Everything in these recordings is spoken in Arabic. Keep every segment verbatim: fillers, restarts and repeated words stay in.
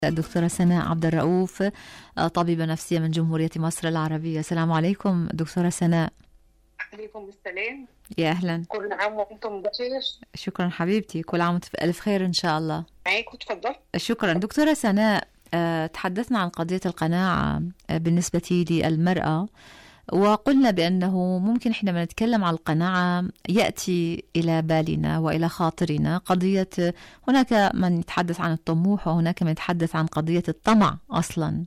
الدكتورة سناء عبد الرؤوف، طبيبة نفسية من جمهورية مصر العربية. السلام عليكم دكتورة سناء. عليكم السلام. يا أهلا. كل عام وأنتم بخير. شكرا حبيبتي، كل عام وأنت بألف خير إن شاء الله. معاكم تفضل. شكرا دكتورة سناء. تحدثنا عن قضية القناعة بالنسبة للمرأة، وقلنا بأنه ممكن حينما نتكلم عن القناعة يأتي إلى بالنا وإلى خاطرنا قضية، هناك من يتحدث عن الطموح وهناك من يتحدث عن قضية الطمع أصلا.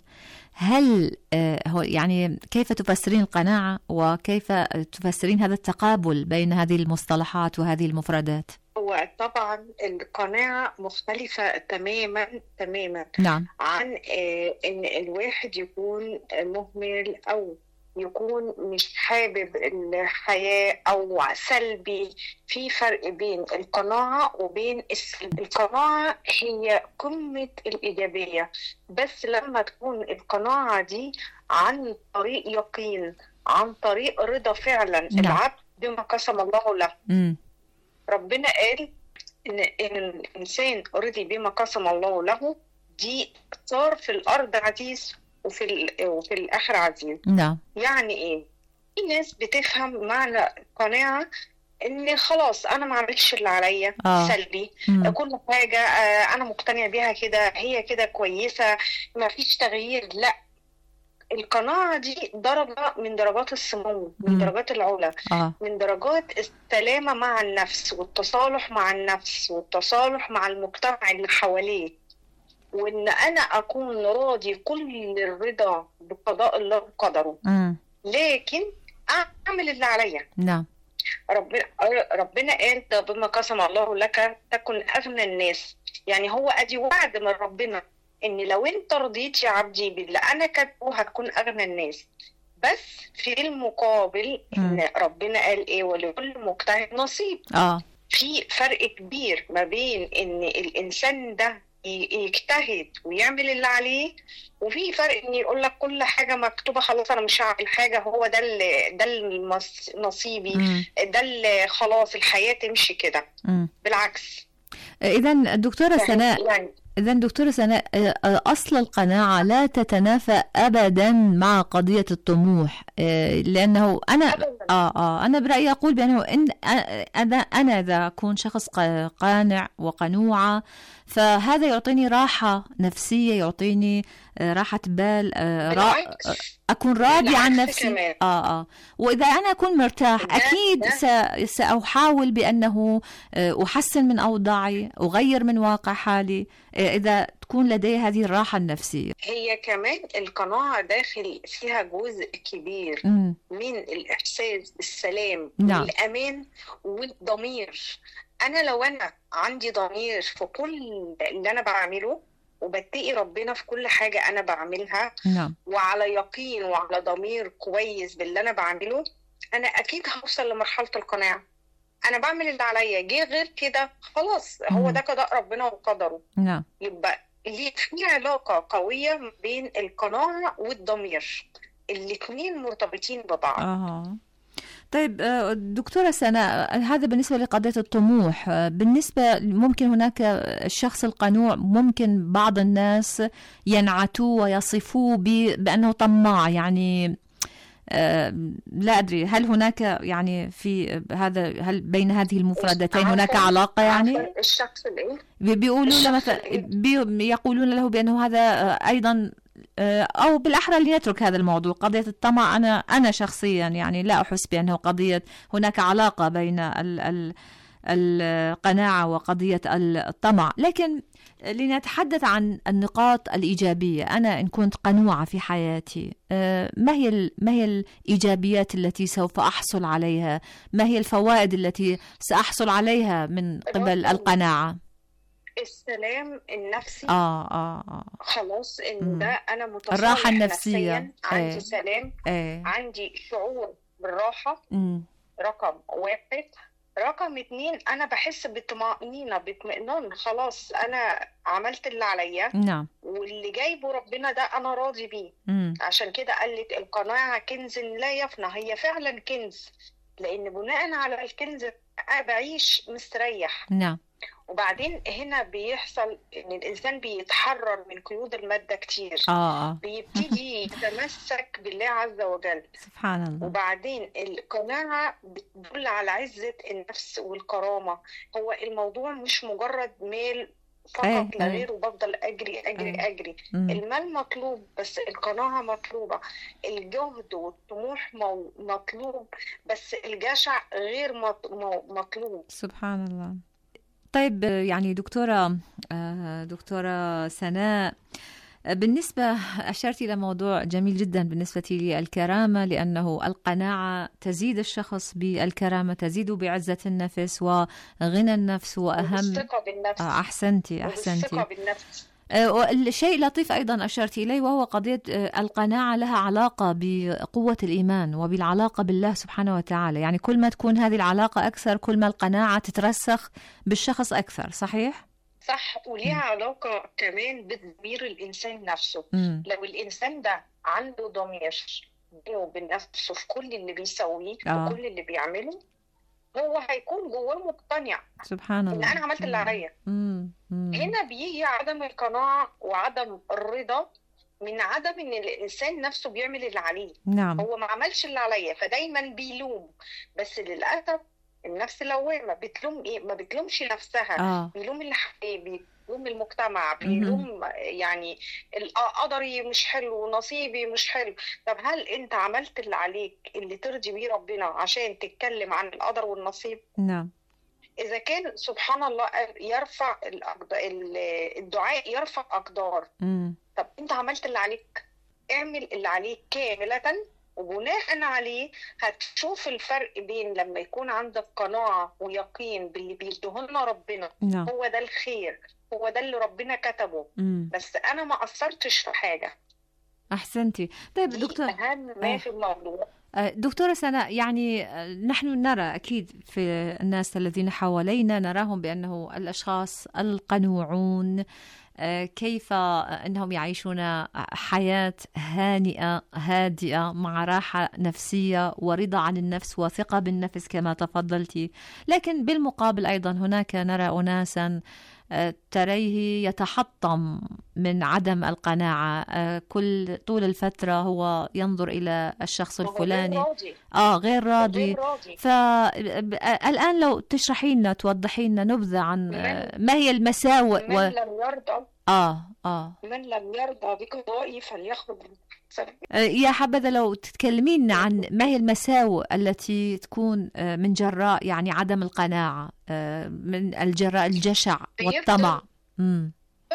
هل هو يعني كيف تفسرين القناعة وكيف تفسرين هذا التقابل بين هذه المصطلحات وهذه المفردات؟ هو طبعا القناعة مختلفة تماما تماما نعم. عن إن الواحد يكون مهمل أو يكون مش حابب الحياة أو سلبي. في فرق بين القناعة وبين السلب. القناعة هي قمة الإيجابية، بس لما تكون القناعة دي عن طريق يقين، عن طريق رضا فعلا. نعم. العبد بما قسم الله له. م. ربنا قال إن, إن الإنسان رضي بما قسم الله له، دي صار في الأرض عزيز وفي وفي الآخر عزيز. نعم. يعني إيه؟ في ناس بتفهم معنى القناعة إن خلاص أنا ما عملتش اللي عليا. آه. سلبي. مم. كل حاجة أنا مقتنع بيها كده، هي كده كويسة، ما فيش تغيير. لا، القناعة دي درجة من درجات السمو، من درجات العلا. آه. من درجات السلامة مع النفس والتصالح مع النفس والتصالح مع المجتمع اللي حواليه، وإن أنا أكون راضي كل الرضا بقضاء الله وقدره، لكن أعمل اللي عليا. نعم. ربنا ربنا قال ده بما قسم الله لك تكن أغنى الناس. يعني هو أدي وعد من ربنا إن لو أنت رضيت يا عبدي بالله أنا كاتبه هتكون أغنى الناس. بس في المقابل إن ربنا قال إيه؟ ولكل مجتهد نصيب. آه. في فرق كبير ما بين إن الإنسان ده يجتهد ويعمل اللي عليه، وفي فرق ان يقول لك كل حاجه مكتوبه خلاص انا مش هعمل حاجه، هو ده اللي ده نصيبي، ده اللي خلاص الحياه تمشي كده. بالعكس. اذا الدكتوره سناء يعني إذا دكتورة سناء، أصل القناعة لا تتنافى أبدا مع قضية الطموح، لأنه أنا آه آه أنا برأيي أقول بأنه إن أنا أنا إذا أكون شخص قانع وقنوعة فهذا يعطيني راحة نفسية، يعطيني راحة بال، را... أكون راضي عن نفسي. آه آه وإذا أنا أكون مرتاح أكيد س... سأحاول بأنه أحسن من أوضاعي، أغير من واقع حالي، إذا تكون لدي هذه الراحة النفسية. هي كمان القناعة داخل فيها جزء كبير م. من الإحساس بالسلام. نعم. والأمان والضمير. أنا لو أنا عندي ضمير في كل اللي أنا بعمله وبتقي ربنا في كل حاجة أنا بعملها. نعم. وعلى يقين وعلى ضمير كويس باللي أنا بعمله، أنا أكيد هوصل لمرحلة القناعة. أنا بعمل اللي عليا، جه غير كده خلاص هو ده قضاء ربنا وقدره. نعم. يبقى ليه في علاقة قوية بين القناعة والضمير، الاتنين مرتبطين ببعض. آه. طيب دكتورة سناء، هذا بالنسبة لقضية الطموح. بالنسبة ممكن هناك الشخص القنوع، ممكن بعض الناس ينعتوه ويصفوه بأنه طماع، يعني لا أدري هل هناك يعني في هذا، هل بين هذه المفردتين هناك علاقة؟ يعني الشخص اللي بيقولون له مثلا بي يقولون له بأنه هذا أيضا، أو بالأحرى لنترك هذا الموضوع، قضية الطمع أنا أنا شخصيا يعني لا أحس بأنه قضية هناك علاقة بين ال ال القناعة وقضية الطمع، لكن لنتحدث عن النقاط الإيجابية. أنا إن كنت قنوعة في حياتي، ما هي ما هي الإيجابيات التي سوف أحصل عليها؟ ما هي الفوائد التي سأحصل عليها من قبل القناعة؟ السلام النفسي. آه آه آه خلاص إن ده أنا متصالح الراحة النفسية. نفسيا، عندي ايه. سلام. ايه. عندي شعور بالراحة. م. رقم واحد. رقم اتنين، أنا بحس بطمأنينة، باطمئنان، خلاص أنا عملت اللي عليا. نعم. واللي جايبه ربنا ده أنا راضي بيه. م. عشان كده قالت القناعة كنز لا يفنى. هي فعلا كنز، لأن بناء على الكنز أنا بعيش مستريح. نعم. وبعدين هنا بيحصل ان الانسان بيتحرر من قيود الماده كتير. اه بيبتدي يتمسك بالله عز وجل. سبحان الله. وبعدين القناعه بتدل على عزه النفس والكرامه. هو الموضوع مش مجرد مال فقط أيه لا أيه. غير، وبفضل اجري اجري أيه. اجري. مم. المال مطلوب بس القناعه مطلوبه، الجهد والطموح مو- مطلوب بس الجشع غير مط- مو- مطلوب. سبحان الله. طيب يعني دكتورة آه، دكتورة سناء، بالنسبة أشرت إلى موضوع جميل جدا بالنسبة لي، الكرامة، لأنه القناعة تزيد الشخص بالكرامة، تزيد بعزة النفس وغنى النفس، وأهم والثقة بالنفس. آه، أحسنتي والثقة أحسنتي. بالنفس. آه، الشيء لطيف أيضا أشرت إليه، وهو قضية آه، القناعة لها علاقة بقوة الإيمان وبالعلاقة بالله سبحانه وتعالى. يعني كل ما تكون هذه العلاقة أكثر، كل ما القناعة تترسخ بالشخص أكثر. صحيح؟ صح. وليها مم. علاقة كمان بضمير الإنسان نفسه. مم. لو الإنسان ده عنده ضمير بينه وبين نفسه في كل اللي بيسويه آه. وكل اللي بيعمله، هو هيكون جواه مقتنع سبحان إن الله. أنا عملت اللي عليا. مم. مم. هنا بيجي عدم القناعة وعدم الرضا من عدم ان الانسان نفسه بيعمل اللي عليه. نعم. هو ما عملش اللي عليا فدايما بيلوم، بس للاسف النفس لوامه بتلوم ايه؟ ما بتلومش نفسها. آه. بيلوم اللي حواليه، بيلوم المجتمع، مهم. بيلوم يعني قدري مش حلو، نصيبي مش حلو. طب هل انت عملت اللي عليك اللي ترضي بيه ربنا عشان تتكلم عن القدر والنصيب؟ نعم. إذا كان سبحان الله يرفع الأقد- الدعاء يرفع أقدار. مم. طب أنت عملت اللي عليك، اعمل اللي عليك كاملة، وبناء عليه هتشوف الفرق بين لما يكون عندك قناعة ويقين باللي بيدهنا ربنا. نعم. هو ده الخير، هو ده اللي ربنا كتبه. مم. بس أنا ما قصرتش في حاجة. أحسنتي. طيب دي دكتور أهم ما آه. في الموضوع. دكتورة سناء، يعني نحن نرى أكيد في الناس الذين حوالينا، نراهم بأنه الأشخاص القنوعون كيف أنهم يعيشون حياة هانئة هادئة مع راحة نفسية ورضا عن النفس وثقة بالنفس كما تفضلتي. لكن بالمقابل أيضا هناك نرى أناسا تريه يتحطم من عدم القناعة، كل طول الفترة هو ينظر إلى الشخص الفلاني غير راضي. آه غير راضي. غير راضي. فالآن لو تشرحي لنا، توضحي لنا نبذة عن ما هي المساوئ من و... لم يرضى آه آه من لم يرضى بقضائي فليخرج. يا حبذا لو تتكلمين عن ما هي المساوئ التي تكون من جراء يعني عدم القناعة، من الجراء الجشع والطمع. امم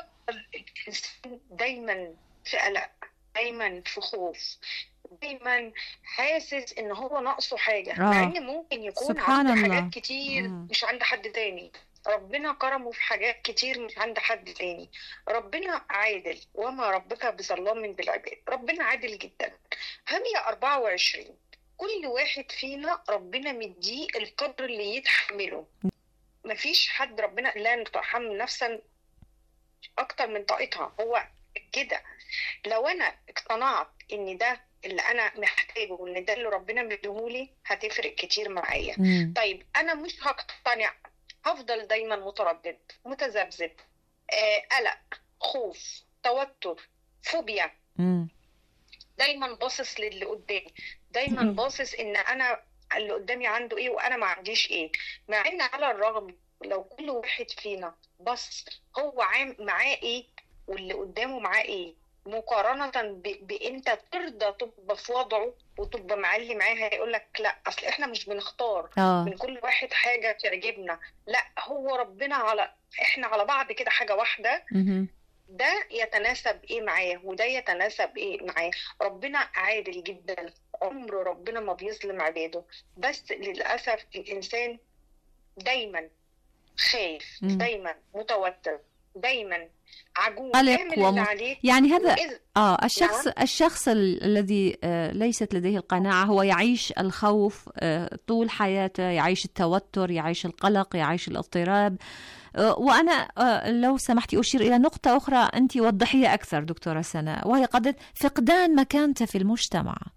دايما في قلق، دايما في خوف، دايما حاسس ان هو ناقصه حاجة. آه. مع ان ممكن يكون عنده حاجات كتير مم. مش عند حد تاني. ربنا كرمه في حاجات كتير مش عند حد تاني. ربنا عادل، وما ربك بظلام بالعباد. ربنا عادل جدا. هم يا أربعة وعشرين كل واحد فينا ربنا مديه القدر اللي يتحمله. مفيش حد ربنا لا تحمل نفسا اكتر من طاقتها. هو كده. لو انا اقتنعت ان ده اللي انا محتاجه وان ده اللي ربنا مديهولي، هتفرق كتير معايا. طيب انا مش هقتنع، هفضل دايما متردد، متذبذب، آه، قلق، خوف، توتر، فوبيا. مم. دايما باصص للي قدامي، دايما باصص ان انا اللي قدامي عنده ايه وانا ما عنديش ايه. مع ان على الرغم لو كل واحد فينا بص هو عام معاه ايه واللي قدامه معاه ايه، مقارنة بانت ترضى تبقى في وضعه وتبقى معلي معاه، هيقول لك لا اصل احنا مش بنختار أوه. من كل واحد حاجة تعجبنا. لا، هو ربنا على احنا على بعض كده حاجة واحدة. م- ده يتناسب ايه معاه وده يتناسب ايه معاه. ربنا عادل جدا، عمر ربنا ما بيظلم عباده. بس للأسف الإنسان دايما خايف، م. دايما متوتر، دايما عجوز. قلق وم... يعني هذا اه الشخص نعم. الشخص ال... الذي آه ليست لديه القناعة هو يعيش الخوف آه طول حياته، يعيش التوتر، يعيش القلق، يعيش الاضطراب. آه وأنا آه لو سمحتي أشير إلى نقطة أخرى أنت وضحيها أكثر دكتورة سناء، وهي قضية فقدان مكانته في المجتمع.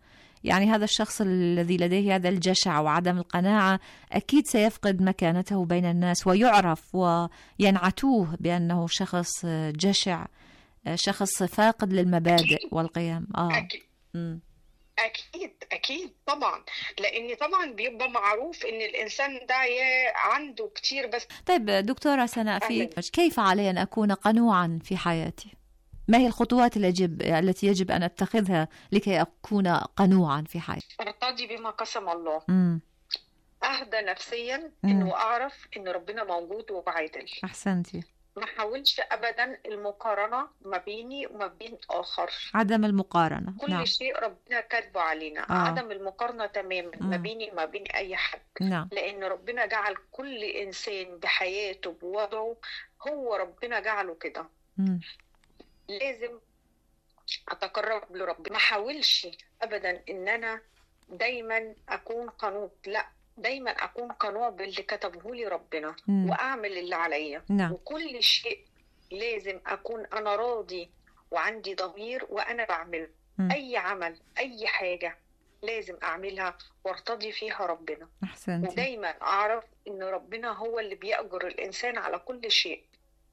يعني هذا الشخص الذي لديه هذا الجشع وعدم القناعة أكيد سيفقد مكانته بين الناس، ويعرف وينعتوه بأنه شخص جشع، شخص فاقد للمبادئ والقيم. آه. أكيد. أكيد أكيد طبعا، لأن طبعا بيبقى معروف إن الإنسان ده عنده كتير. بس طيب دكتورة سناء، في كيف علي أن أكون قنوعا في حياتي؟ ما هي الخطوات اللي يجب التي يجب أن أتخذها لكي أكون قنوعا في حياتي؟ أرتضي بما قسم الله. مم. أهدى نفسيا إنه أعرف إن ربنا موجود وبعادل. أحسنتي. ما حاولش أبدا المقارنة ما بيني وما بين آخر. عدم المقارنة. كل نعم. شيء ربنا كاتبه علينا. آه. عدم المقارنة تماما ما بيني وما بين أي حد. نعم. لأن ربنا جعل كل إنسان بحياته بوضعه، هو ربنا جعله كده. لازم أتقرب لربنا. ما حاولش أبدا إن أنا دايما أكون قنوط، لا، دايما أكون قنوع باللي كتبه لي ربنا. مم. وأعمل اللي عليا. نعم. وكل شيء لازم أكون أنا راضي وعندي ضمير وأنا بعمل. مم. أي عمل أي حاجة لازم أعملها وارتضي فيها ربنا. أحسنتي. ودايما أعرف إن ربنا هو اللي بيأجر الإنسان على كل شيء.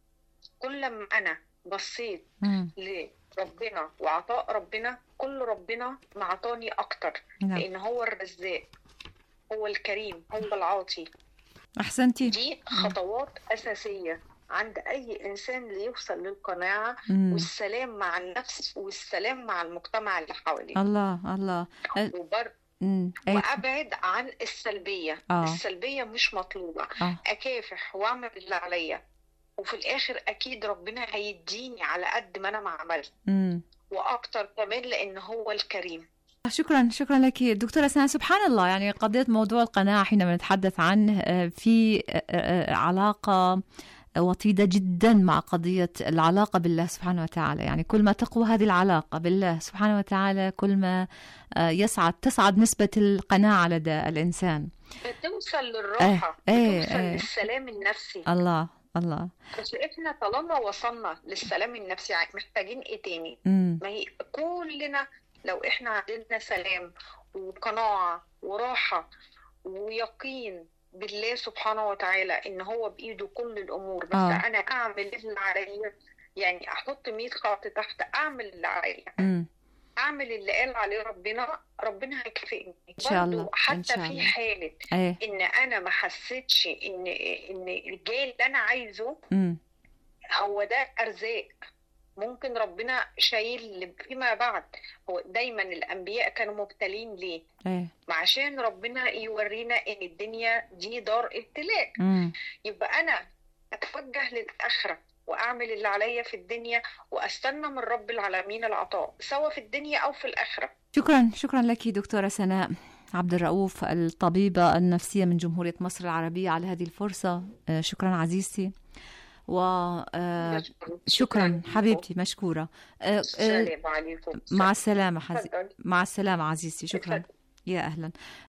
كل ما أنا بصيت مم. لربنا وعطاء ربنا، كل ربنا معطاني أكتر. نعم. لأن هو الرزاق، هو الكريم، هو العاطي. أحسنتي. دي خطوات أساسية عند أي إنسان ليوصل للقناعة مم. والسلام مع النفس والسلام مع المجتمع اللي حواليه. الله الله. وبر... وأبعد عن السلبية. آه. السلبية مش مطلوبة. آه. أكافح وأعمل اللي عليا، وفي الآخر أكيد ربنا هيديني على قد ما أنا ما عملت وأكتر كمان، لأن هو الكريم. شكرا شكرا لك دكتورة سناء. سبحان الله، يعني قضية موضوع القناعة حينما نتحدث عنه في علاقة وطيدة جدا مع قضية العلاقة بالله سبحانه وتعالى. يعني كل ما تقوى هذه العلاقة بالله سبحانه وتعالى، كل ما يسعد تصعد نسبة القناعة لدى الإنسان، بتوصل للراحة. اه بتوصل اه للسلام النفسي. الله الله. بس احنا طالما وصلنا للسلام النفسي محتاجين ايه تاني؟ مم. ما هي كلنا لو احنا عندنا سلام وقناعة وراحة ويقين بالله سبحانه وتعالى ان هو بايده كل الامور، بس آه. انا اعمل اللي عليا، يعني احط مية خط تحت، اعمل اللي عليا، اعمل اللي قال عليه ربنا، ربنا هيكافئني ان شاء الله. حتى إن شاء الله. في حالة أيه. ان انا ما حسيتش ان ان الجاي اللي انا عايزه م. هو ده ارزاق، ممكن ربنا شايل فيما بعد. هو دايما الانبياء كانوا مبتلين ليه؟ ايه؟ عشان ربنا يورينا ان الدنيا دي دار ابتلاء. مم. يبقى انا اتوجه للاخره واعمل اللي عليا في الدنيا واستنى من رب العالمين العطاء سواء في الدنيا او في الاخره. شكرا شكرا لك دكتوره سناء عبد الرؤوف، الطبيبه النفسيه من جمهوريه مصر العربيه، على هذه الفرصه. شكرا عزيزتي، وشكرا حبيبتي، مشكورة. السلام عليكم. مع السلامة حزي... مع السلامة عزيزتي، شكرا. يا أهلا.